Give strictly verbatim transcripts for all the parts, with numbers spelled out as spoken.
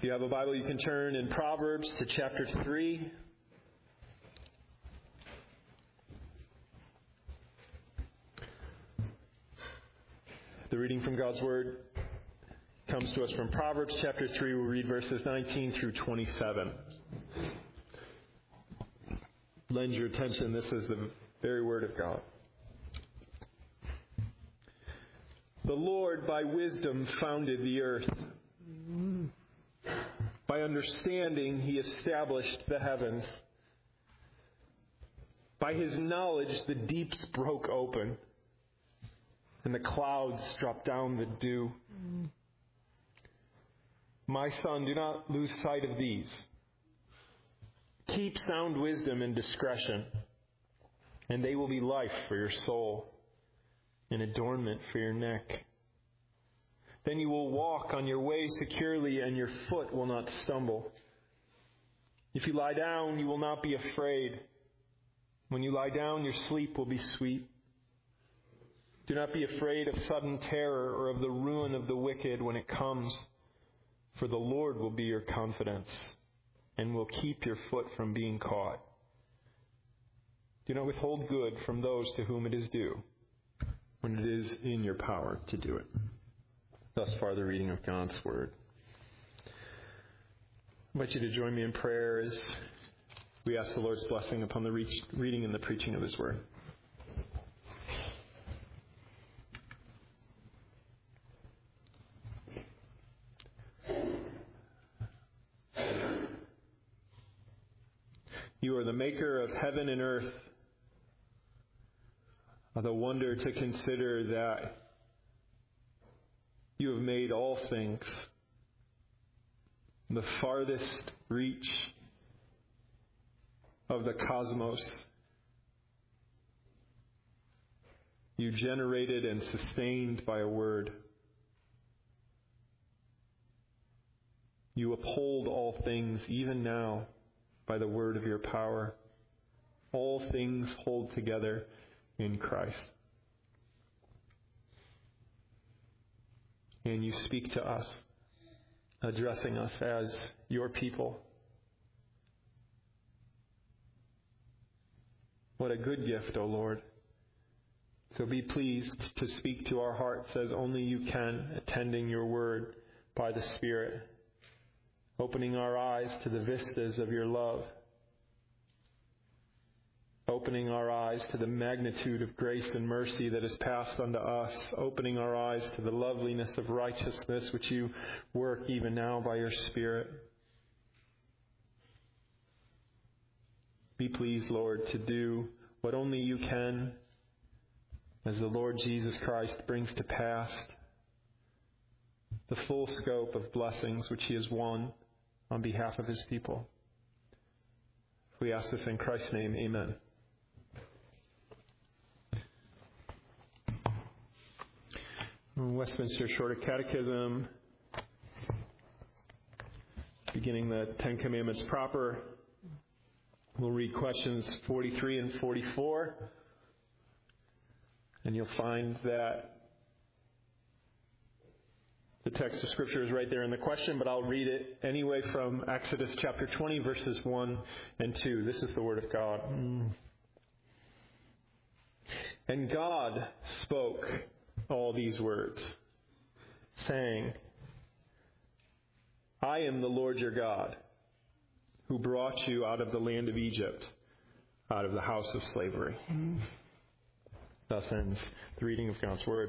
If you have a Bible, you can turn in Proverbs to chapter three. The reading from God's Word comes to us from Proverbs chapter three. We'll read verses nineteen through twenty-seven. Lend your attention. This is the very Word of God. The Lord by wisdom founded the earth. By understanding he established the heavens. By his knowledge the deeps broke open, and the clouds dropped down the dew. My son, do not lose sight of these. Keep sound wisdom and discretion, and they will be life for your soul, and adornment for your neck. Then you will walk on your way securely, and your foot will not stumble. If you lie down, you will not be afraid. When you lie down, your sleep will be sweet. Do not be afraid of sudden terror or of the ruin of the wicked when it comes, for the Lord will be your confidence and will keep your foot from being caught. Do not withhold good from those to whom it is due, when it is in your power to do it. Thus far, the reading of God's Word. I invite you to join me in prayer as we ask the Lord's blessing upon the reach, reading and the preaching of His Word. You are the maker of heaven and earth. The wonder to consider that you have made all things. The farthest reach of the cosmos you generated and sustained by a word. You uphold all things even now by the word of your power. All things hold together in Christ. And you speak to us, addressing us as your people. What a good gift, O Lord. So be pleased to speak to our hearts as only you can, attending your word by the Spirit, opening our eyes to the vistas of your love, opening our eyes to the magnitude of grace and mercy that is passed unto us, opening our eyes to the loveliness of righteousness which you work even now by your Spirit. Be pleased, Lord, to do what only you can as the Lord Jesus Christ brings to pass the full scope of blessings which he has won on behalf of his people. We ask this in Christ's name, amen. Westminster Shorter Catechism, beginning the Ten Commandments proper. We'll read questions forty-three and forty-four, and you'll find that the text of Scripture is right there in the question, but I'll read it anyway from Exodus chapter twenty, verses one and two. This is the Word of God. And God spoke all these words, saying, I am the Lord your God, who brought you out of the land of Egypt, out of the house of slavery. Thus ends the reading of God's Word.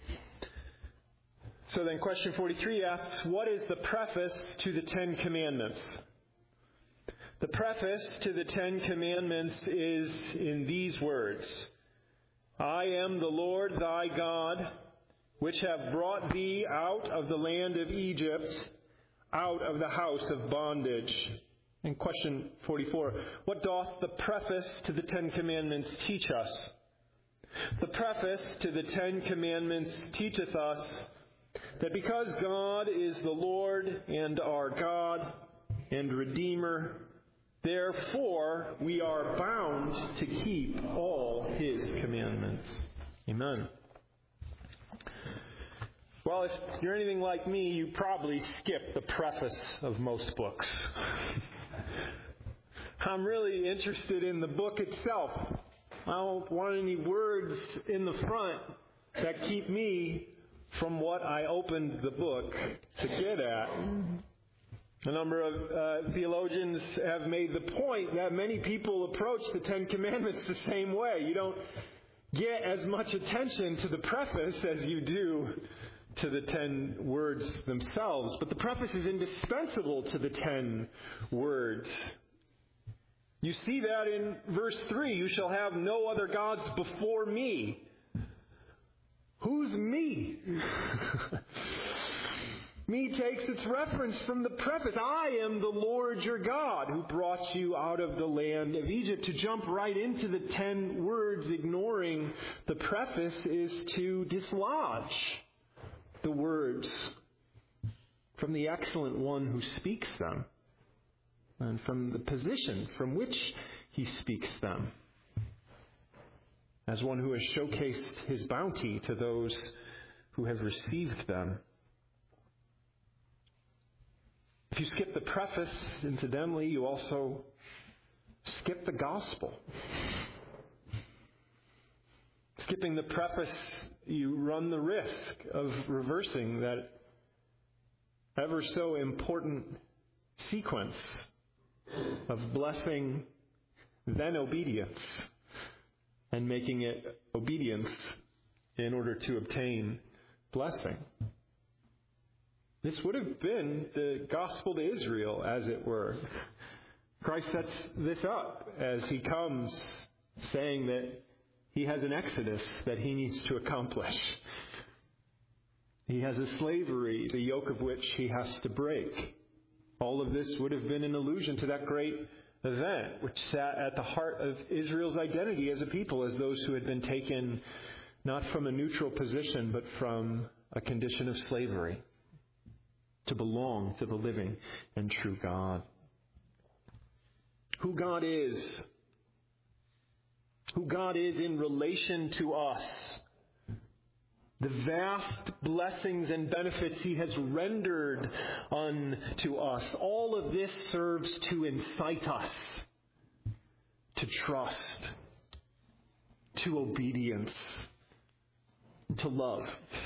So then question forty-three asks, what is the preface to the Ten Commandments? The preface to the Ten Commandments is in these words, I am the Lord thy God, which have brought thee out of the land of Egypt, out of the house of bondage. And question forty-four, what doth the preface to the Ten Commandments teach us? The preface to the Ten Commandments teacheth us that because God is the Lord and our God and Redeemer, therefore we are bound to keep all his commandments. Amen. Well, if you're anything like me, you probably skip the preface of most books. I'm really interested in the book itself. I don't want any words in the front that keep me from what I opened the book to get at. A number of uh, theologians have made the point that many people approach the Ten Commandments the same way. You don't get as much attention to the preface as you do to the ten words themselves. But the preface is indispensable to the ten words. You see that in verse three. You shall have no other gods before me. Who's me? Me takes its reference from the preface. I am the Lord your God who brought you out of the land of Egypt. To jump right into the ten words, ignoring the preface, is to dislodge the words from the excellent one who speaks them and from the position from which he speaks them, as one who has showcased his bounty to those who have received them. If you skip the preface, incidentally, you also skip the gospel. Skipping the preface, you run the risk of reversing that ever so important sequence of blessing, then obedience, and making it obedience in order to obtain blessing. This would have been the gospel to Israel, as it were. Christ sets this up as he comes, saying that he has an exodus that he needs to accomplish. He has a slavery, the yoke of which he has to break. All of this would have been an allusion to that great event, which sat at the heart of Israel's identity as a people, as those who had been taken not from a neutral position, but from a condition of slavery, to belong to the living and true God. Who God is, who God is in relation to us, the vast blessings and benefits he has rendered unto us, all of this serves to incite us to trust, to obedience, to love.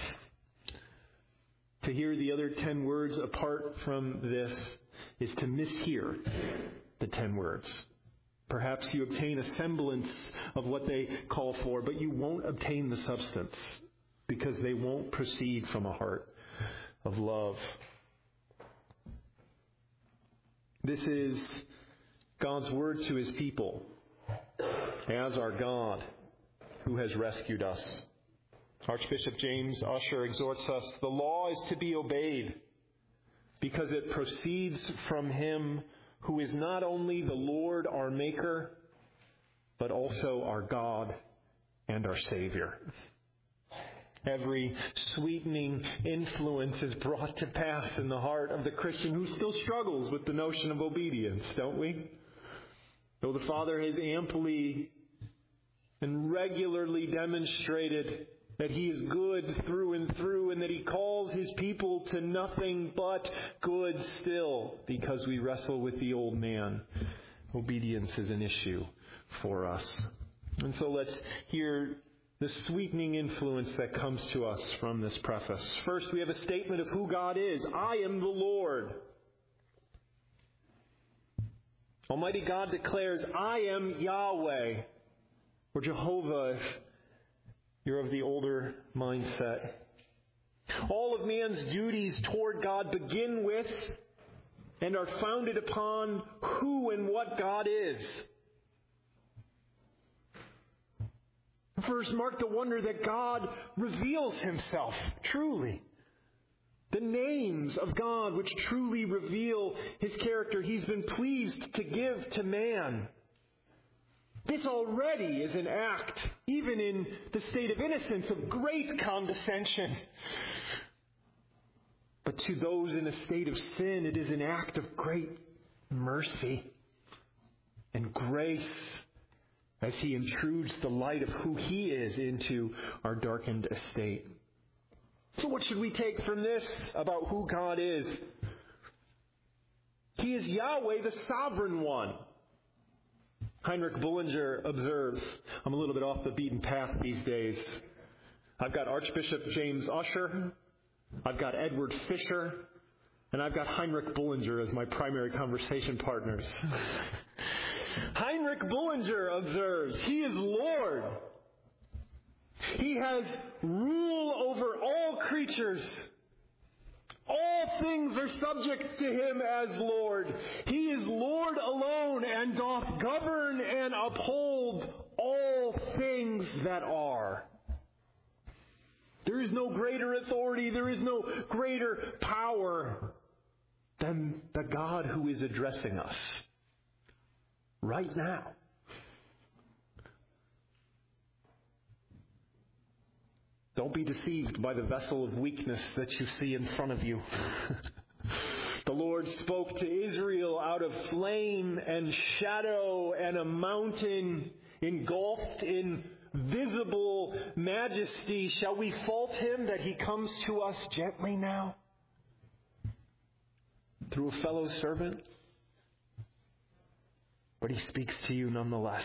To hear the other ten words apart from this is to mishear the ten words. Perhaps you obtain a semblance of what they call for, but you won't obtain the substance, because they won't proceed from a heart of love. This is God's word to his people, as our God who has rescued us. Archbishop James Ussher exhorts us, the law is to be obeyed because it proceeds from him who is not only the Lord our Maker, but also our God and our Savior. Every sweetening influence is brought to pass in the heart of the Christian who still struggles with the notion of obedience, don't we? Though the Father has amply and regularly demonstrated that he is good through and through, and that he calls his people to nothing but good still, because we wrestle with the old man. Obedience is an issue for us. And so let's hear the sweetening influence that comes to us from this preface. First, we have a statement of who God is. I am the Lord. Almighty God declares, I am Yahweh, or Jehovah, if you're of the older mindset. All of man's duties toward God begin with and are founded upon who and what God is. First, mark the wonder that God reveals himself truly. The names of God which truly reveal his character he's been pleased to give to man. This already is an act, even in the state of innocence, of great condescension. But to those in a state of sin, it is an act of great mercy and grace as he intrudes the light of who he is into our darkened estate. So what should we take from this about who God is? He is Yahweh, the sovereign one. Heinrich Bullinger observes, I'm a little bit off the beaten path these days. I've got Archbishop James Ussher, I've got Edward Fisher, and I've got Heinrich Bullinger as my primary conversation partners. Heinrich Bullinger observes, He is Lord. He has rule over all creatures. All things are subject to Him as Lord. He is Lord alone and doth govern and uphold all things that are. There is no greater authority, there is no greater power than the God who is addressing us right now. Don't be deceived by the vessel of weakness that you see in front of you. The Lord spoke to Israel out of flame and shadow and a mountain engulfed in visible majesty. Shall we fault Him that He comes to us gently now? Through a fellow servant? But He speaks to you nonetheless.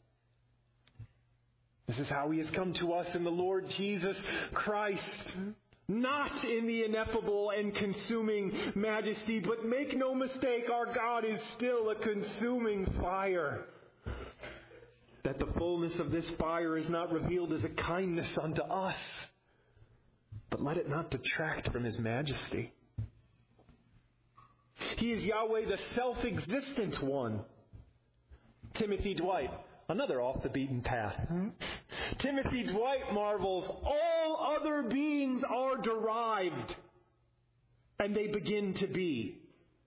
This is how He has come to us in the Lord Jesus Christ. Not in the ineffable and consuming majesty, but make no mistake, our God is still a consuming fire. That the fullness of this fire is not revealed as a kindness unto us, but let it not detract from His majesty. He is Yahweh, the self-existent one. Timothy Dwight, another off the beaten path. Hmm? Timothy Dwight marvels, all other beings are derived, and they begin to be.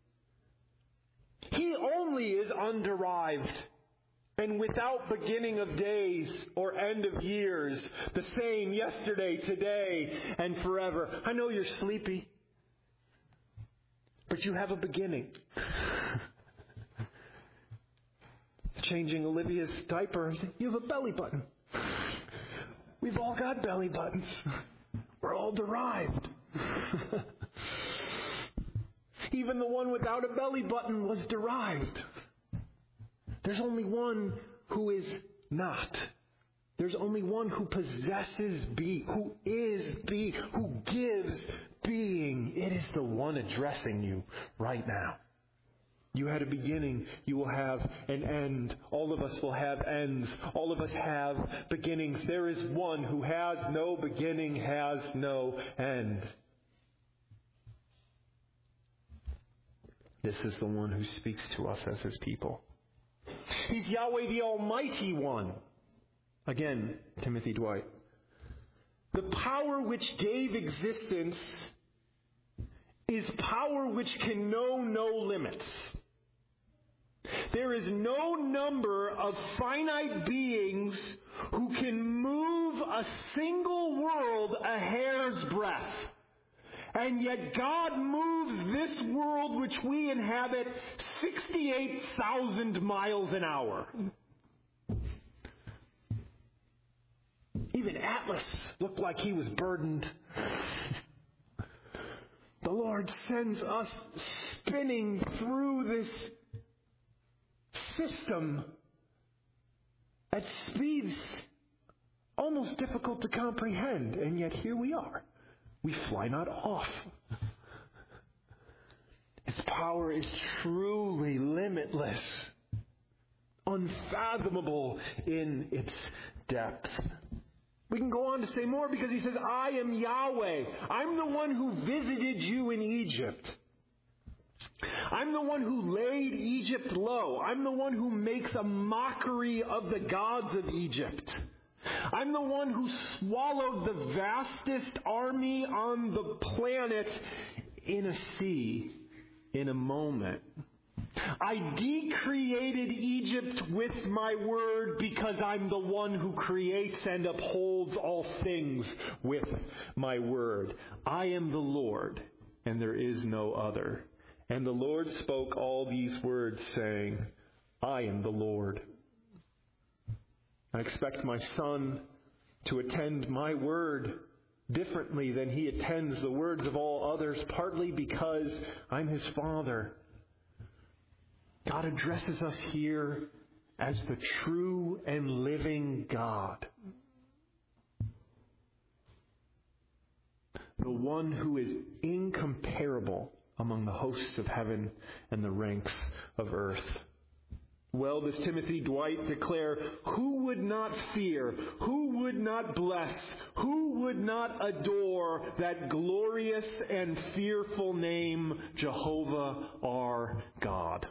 He only is underived, and without beginning of days or end of years, the same yesterday, today, and forever. I know you're sleepy, but you have a beginning. Changing Olivia's diaper, you have a belly button. We've all got belly buttons. We're all derived. Even the one without a belly button was derived. There's only one who is not. There's only one who possesses being, who is being, who gives being. It is the one addressing you right now. You had a beginning, you will have an end. All of us will have ends. All of us have beginnings. There is one who has no beginning, has no end. This is the one who speaks to us as His people. He's Yahweh, the Almighty One. Again, Timothy Dwight. The power which gave existence is power which can know no limits. There is no number of finite beings who can move a single world a hair's breadth. And yet God moves this world which we inhabit sixty-eight thousand miles an hour. Even Atlas looked like he was burdened. The Lord sends us spinning through this system at speeds almost difficult to comprehend, and yet here we are. We fly not off. Its power is truly limitless, unfathomable in its depth. We can go on to say more because He says, I am Yahweh. I'm the one who visited you in Egypt. I'm the one who laid Egypt low. I'm the one who makes a mockery of the gods of Egypt. I'm the one who swallowed the vastest army on the planet in a sea, in a moment. I decreated Egypt with my word because I'm the one who creates and upholds all things with my word. I am the Lord, and there is no other. And the Lord spoke all these words, saying, I am the Lord. I expect my son to attend my word differently than he attends the words of all others, partly because I'm his Father. God addresses us here as the true and living God. The one who is incomparable among the hosts of heaven and the ranks of earth. Well, does Timothy Dwight declare, who would not fear, who would not bless, who would not adore that glorious and fearful name, Jehovah our God?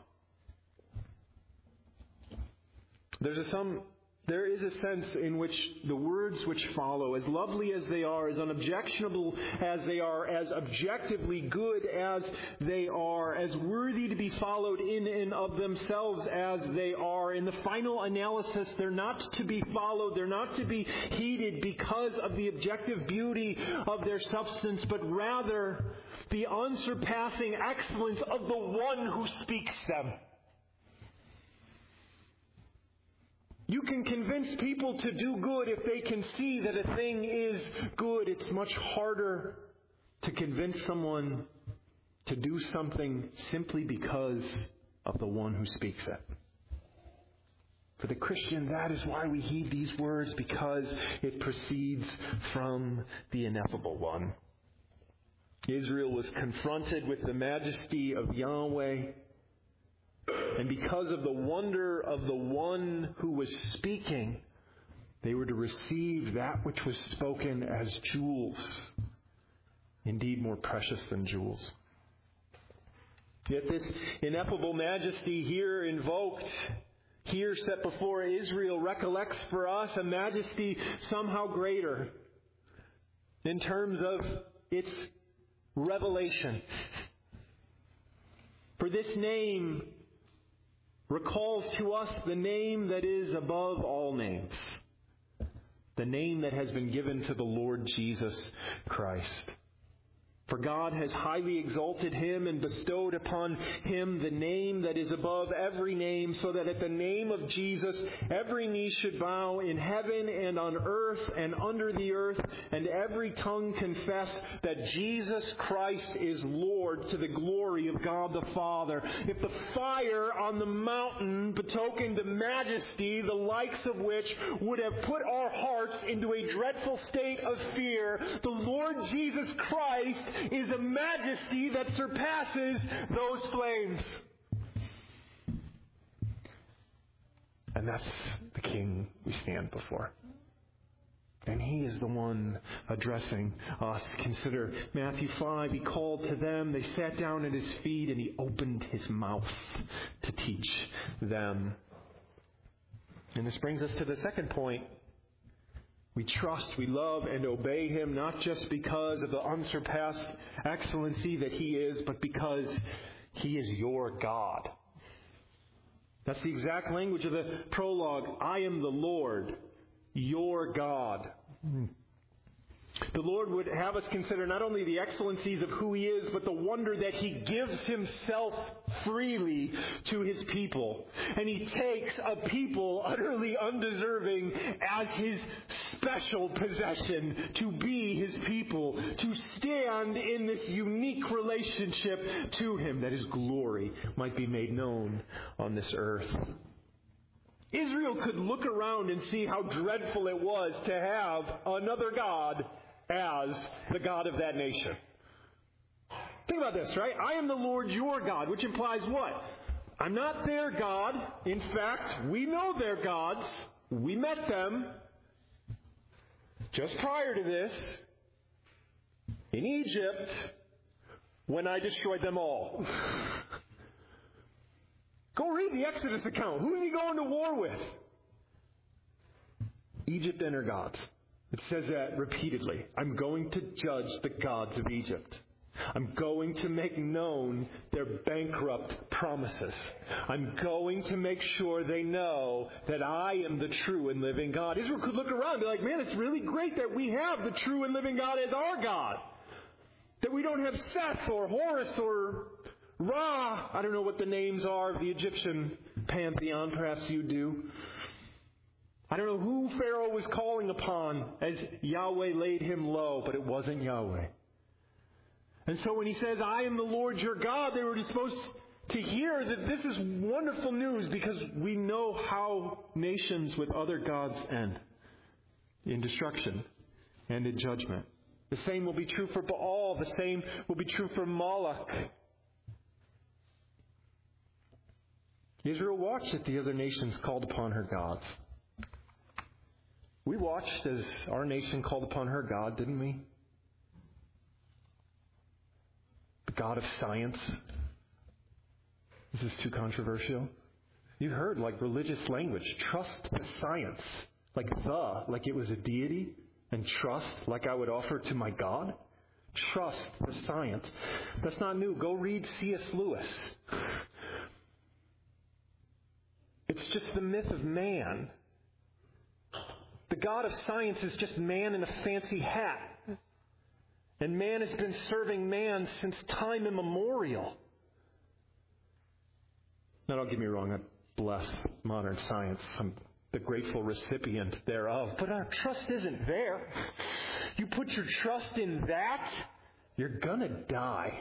There's a some There is a sense in which the words which follow, as lovely as they are, as unobjectionable as they are, as objectively good as they are, as worthy to be followed in and of themselves as they are, in the final analysis, they're not to be followed, they're not to be heeded because of the objective beauty of their substance, but rather the unsurpassing excellence of the one who speaks them. You can convince people to do good if they can see that a thing is good. It's much harder to convince someone to do something simply because of the one who speaks it. For the Christian, that is why we heed these words, because it proceeds from the ineffable one. Israel was confronted with the majesty of Yahweh. And because of the wonder of the one who was speaking, they were to receive that which was spoken as jewels, indeed more precious than jewels. Yet this ineffable majesty here invoked, here set before Israel, recollects for us a majesty somehow greater in terms of its revelation. For this name recalls to us the name that is above all names, the name that has been given to the Lord Jesus Christ. For God has highly exalted him and bestowed upon him the name that is above every name, so that at the name of Jesus every knee should bow in heaven and on earth and under the earth, and every tongue confess that Jesus Christ is Lord, to the glory of God the Father. If the fire on the mountain betokened the majesty, the likes of which would have put our hearts into a dreadful state of fear, the Lord Jesus Christ is a majesty that surpasses those flames. And that's the King we stand before. And he is the one addressing us. Consider Matthew five. He called to them. They sat down at his feet, and he opened his mouth to teach them. And this brings us to the second point. We trust, we love, and obey him, not just because of the unsurpassed excellency that he is, but because he is your God. That's the exact language of the prologue. I am the Lord, your God. The Lord would have us consider not only the excellencies of who he is, but the wonder that he gives himself freely to his people. And he takes a people utterly undeserving as his special possession, to be his people, to stand in this unique relationship to him, that his glory might be made known on this earth. Israel could look around and see how dreadful it was to have another God as the God of that nation. Think about this, right? I am the Lord your God, which implies what? I'm not their God. In fact, we know their gods. We met them just prior to this in Egypt when I destroyed them all. Go read the Exodus account. Who is he going to war with? Egypt and her gods. It says that repeatedly. I'm going to judge the gods of Egypt. I'm going to make known their bankrupt promises. I'm going to make sure they know that I am the true and living God. Israel could look around and be like, man, it's really great that we have the true and living God as our God. That we don't have Seth or Horus or Ra. I don't know what the names are of the Egyptian pantheon. Perhaps you do. I don't know who Pharaoh was calling upon as Yahweh laid him low, but it wasn't Yahweh. And so when he says, I am the Lord your God, they were supposed to hear that this is wonderful news, because we know how nations with other gods end. In destruction and in judgment. The same will be true for Baal. The same will be true for Moloch. Israel watched as the other nations called upon her gods. We watched as our nation called upon her God, didn't we? The God of science. Is this too controversial? You've heard like religious language. Trust the science. Like the, like it was a deity. And trust, like I would offer to my God. Trust the science. That's not new. Go read C S Lewis. It's just the myth of man. The God of science is just man in a fancy hat. And man has been serving man since time immemorial. Now, don't get me wrong. I bless modern science. I'm the grateful recipient thereof. But our trust isn't there. You put your trust in that, you're going to die.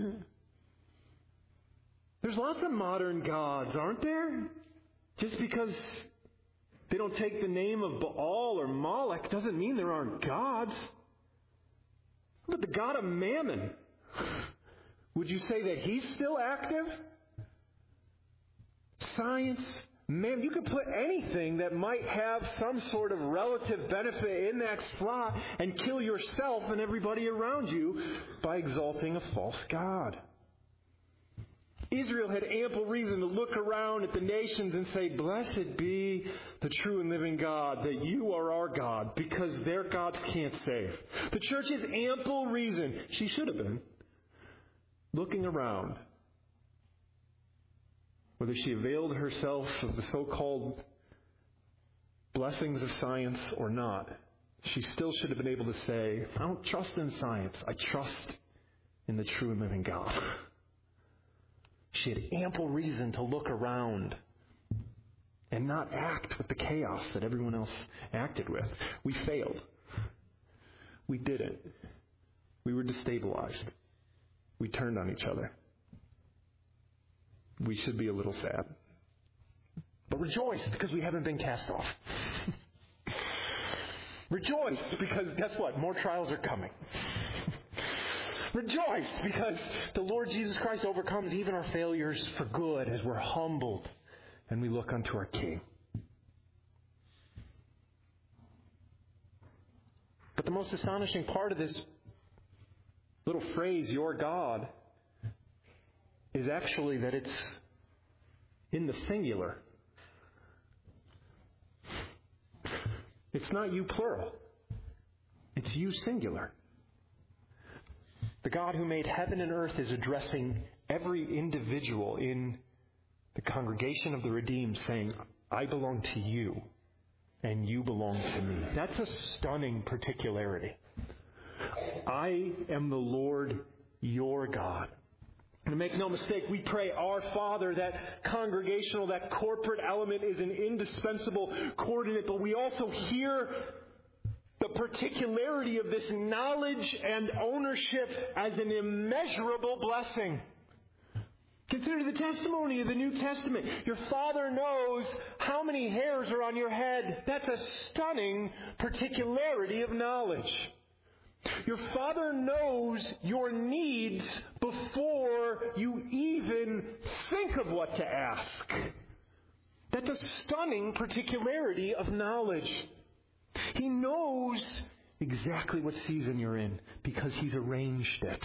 There's lots of modern gods, aren't there? Just because they don't take the name of Baal or Moloch doesn't mean there aren't gods. But the God of Mammon, would you say that he's still active? Science, man, you could put anything that might have some sort of relative benefit in that slot and kill yourself and everybody around you by exalting a false god. Israel had ample reason to look around at the nations and say, blessed be the true and living God, that you are our God, because their gods can't save. The church has ample reason, she should have been, looking around. Whether she availed herself of the so-called blessings of science or not, she still should have been able to say, I don't trust in science, I trust in the true and living God. She had ample reason to look around and not act with the chaos that everyone else acted with. We failed. We didn't. We were destabilized. We turned on each other. We should be a little sad. But rejoice, because we haven't been cast off. Rejoice, because guess what? More trials are coming. Rejoice, because the Lord Jesus Christ overcomes even our failures for good as we're humbled and we look unto our King. But the most astonishing part of this little phrase, your God, is actually that it's in the singular. It's not you plural. It's you singular. The God who made heaven and earth is addressing every individual in the congregation of the redeemed, saying, I belong to you, and you belong to me. That's a stunning particularity. I am the Lord your God. And make no mistake, we pray, Our Father. That congregational, that corporate element is an indispensable coordinate, but we also hear the particularity of this knowledge and ownership as an immeasurable blessing. Consider the testimony of the New Testament. Your Father knows how many hairs are on your head. That's a stunning particularity of knowledge. Your Father knows your needs before you even think of what to ask. That's a stunning particularity of knowledge. He knows exactly what season you're in because He's arranged it.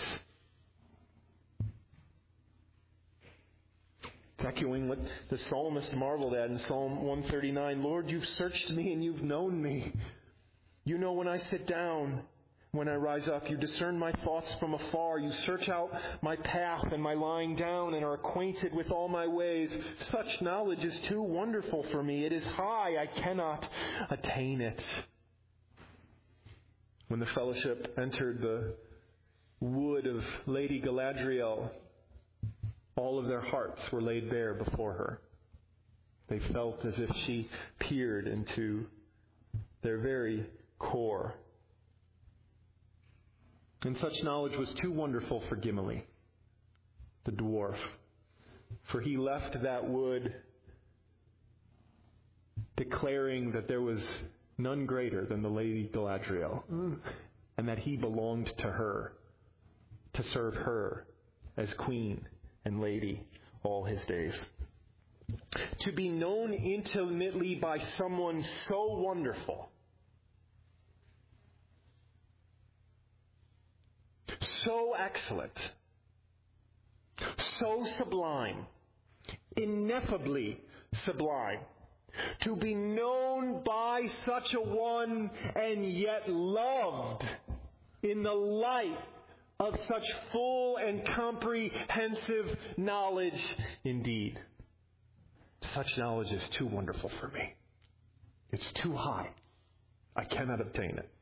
It's echoing what the psalmist marveled at in Psalm one thirty-nine. Lord, you've searched me and you've known me. You know when I sit down, when I rise up. You discern my thoughts from afar. You search out my path and my lying down and are acquainted with all my ways. Such knowledge is too wonderful for me. It is high. I cannot attain it. When the fellowship entered the wood of Lady Galadriel, all of their hearts were laid bare before her. They felt as if she peered into their very core. And such knowledge was too wonderful for Gimli, the dwarf, for he left that wood declaring that there was none greater than the Lady Galadriel, mm. and that he belonged to her, to serve her as queen and lady all his days. To be known intimately by someone so wonderful, so excellent, so sublime, ineffably sublime, to be known by such a one and yet loved in the light of such full and comprehensive knowledge indeed. Such knowledge is too wonderful for me. It's too high. I cannot obtain it.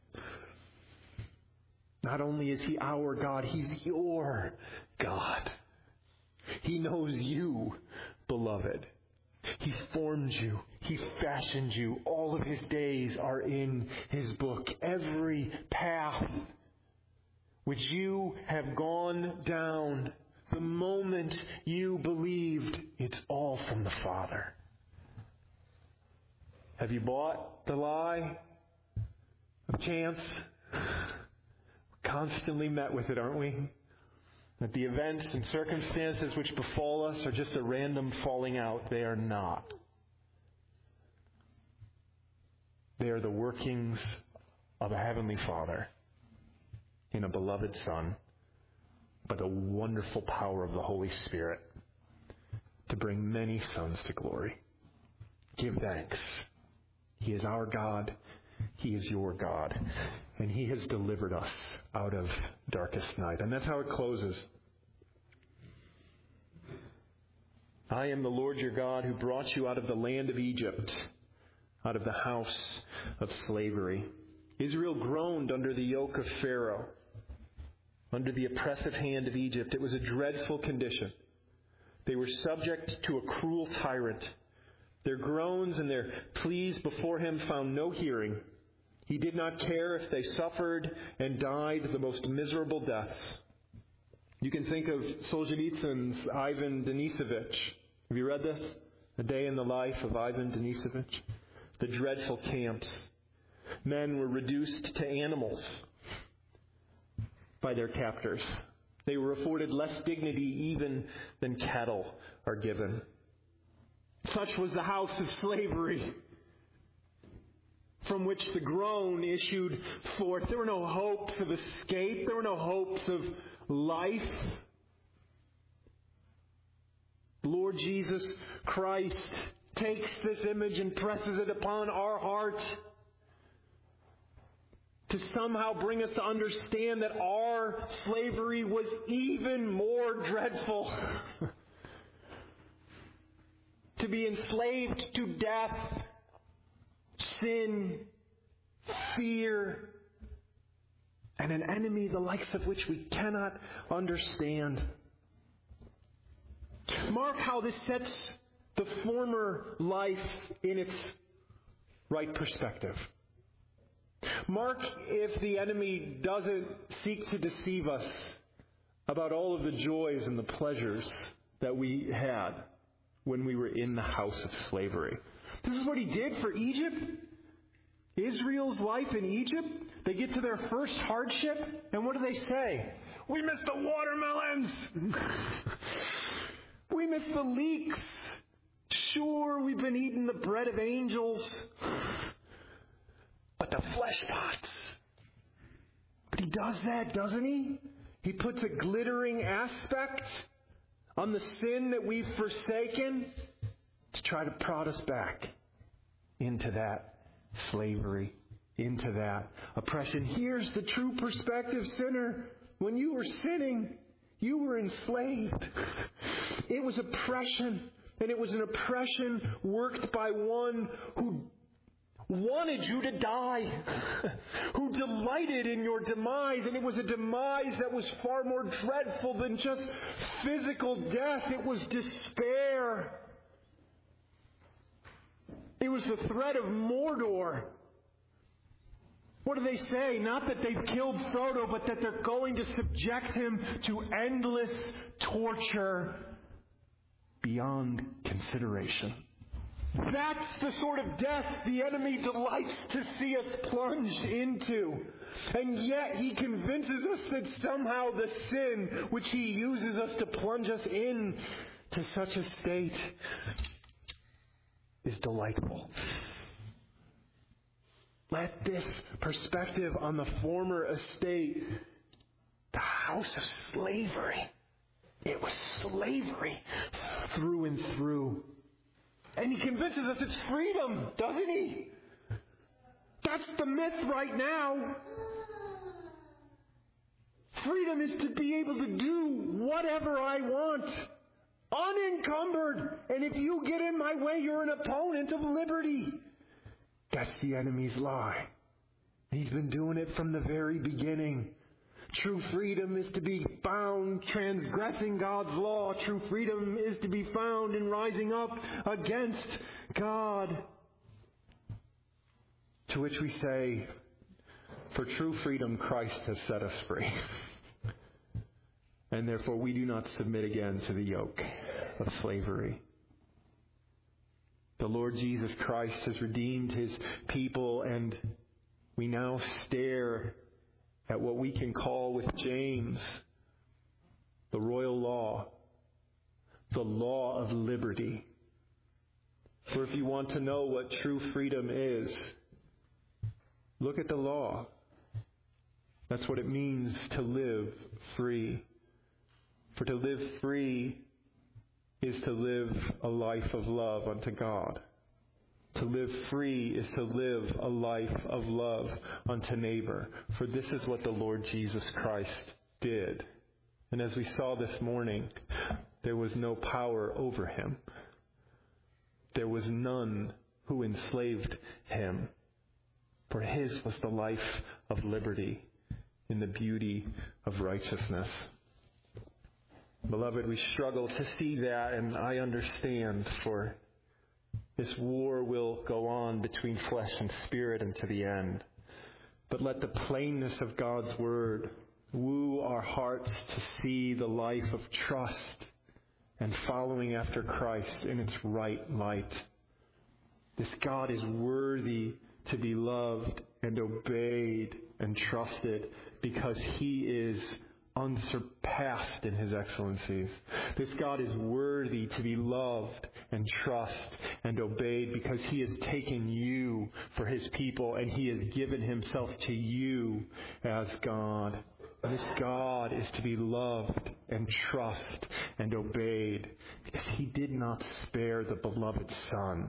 Not only is He our God, He's your God. He knows you, beloved. He formed you. He fashioned you. All of His days are in His book. Every path which you have gone down, the moment you believed, it's all from the Father. Have you bought the lie of chance? We're constantly met with it, aren't we? That the events and circumstances which befall us are just a random falling out. They are not. They are the workings of a Heavenly Father in a beloved Son, by the wonderful power of the Holy Spirit to bring many sons to glory. Give thanks. He is our God. He is your God. And He has delivered us out of darkest night. And that's how it closes. I am the Lord your God who brought you out of the land of Egypt, out of the house of slavery. Israel groaned under the yoke of Pharaoh, under the oppressive hand of Egypt. It was a dreadful condition. They were subject to a cruel tyrant. Their groans and their pleas before him found no hearing. He did not care if they suffered and died the most miserable deaths. You can think of Solzhenitsyn's Ivan Denisovich. Have you read this? A Day in the Life of Ivan Denisovich. The dreadful camps. Men were reduced to animals by their captors. They were afforded less dignity even than cattle are given. Such was the house of slavery from which the groan issued forth. There were no hopes of escape. There were no hopes of life. Lord Jesus Christ takes this image and presses it upon our hearts to somehow bring us to understand that our slavery was even more dreadful. To be enslaved to death, sin, fear, and an enemy the likes of which we cannot understand. Mark how this sets the former life in its right perspective. Mark if the enemy doesn't seek to deceive us about all of the joys and the pleasures that we had when we were in the house of slavery. This is what he did for Egypt. Israel's life in Egypt. They get to their first hardship, and what do they say? We miss the watermelons. We miss the leeks. Sure, we've been eating the bread of angels. But the flesh pots. But he does that, doesn't he? He puts a glittering aspect on the sin that we've forsaken to try to prod us back into that slavery, into that oppression. Here's the true perspective, sinner. When you were sinning, you were enslaved. It was oppression, and it was an oppression worked by one who wanted you to die, who delighted in your demise, and it was a demise that was far more dreadful than just physical death. It was despair. It was the threat of Mordor. What do they say? Not that they've killed Frodo, but that they're going to subject him to endless torture beyond consideration. That's the sort of death the enemy delights to see us plunged into. And yet he convinces us that somehow the sin which he uses us to plunge us in to such a state is delightful. Let this perspective on the former estate, the house of slavery, it was slavery through and through. And he convinces us it's freedom, doesn't he? That's the myth right now. Freedom is to be able to do whatever I want, unencumbered. And if you get in my way, you're an opponent of liberty. That's the enemy's lie. He's been doing it from the very beginning. True freedom is to be found transgressing God's law. True freedom is to be found in rising up against God. To which we say, for true freedom, Christ has set us free. And therefore we do not submit again to the yoke of slavery. The Lord Jesus Christ has redeemed His people, and we now stare at what we can call with James the royal law, the law of liberty. For if you want to know what true freedom is, look at the law. That's what it means to live free. For to live free is to live a life of love unto God. To live free is to live a life of love unto neighbor. For this is what the Lord Jesus Christ did. And as we saw this morning, there was no power over him. There was none who enslaved him. For his was the life of liberty in the beauty of righteousness. Beloved, we struggle to see that, and I understand, for this war will go on between flesh and spirit unto the end. But let the plainness of God's word woo our hearts to see the life of trust and following after Christ in its right light. This God is worthy to be loved and obeyed and trusted because He is unsurpassed in His excellencies. This God is worthy to be loved and trust and obeyed because He has taken you for His people and He has given Himself to you as God. This God is to be loved and trust and obeyed because He did not spare the beloved Son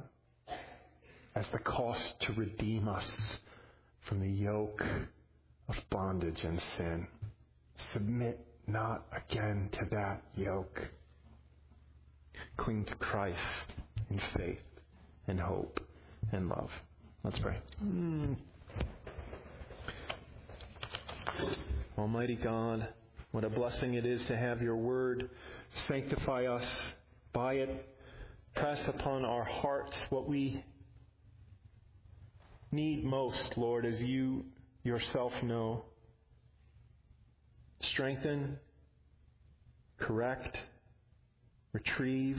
as the cost to redeem us from the yoke of bondage and sin. Submit not again to that yoke. Cling to Christ in faith and hope and love. Let's pray. Mm. Almighty God, what a blessing it is to have your word. Sanctify us by it. Press upon our hearts what we need most, Lord, as you yourself know. Strengthen, correct, retrieve,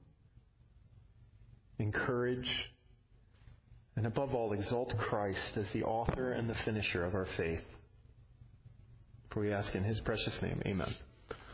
encourage, and above all, exalt Christ as the author and the finisher of our faith. For we ask in His precious name, amen.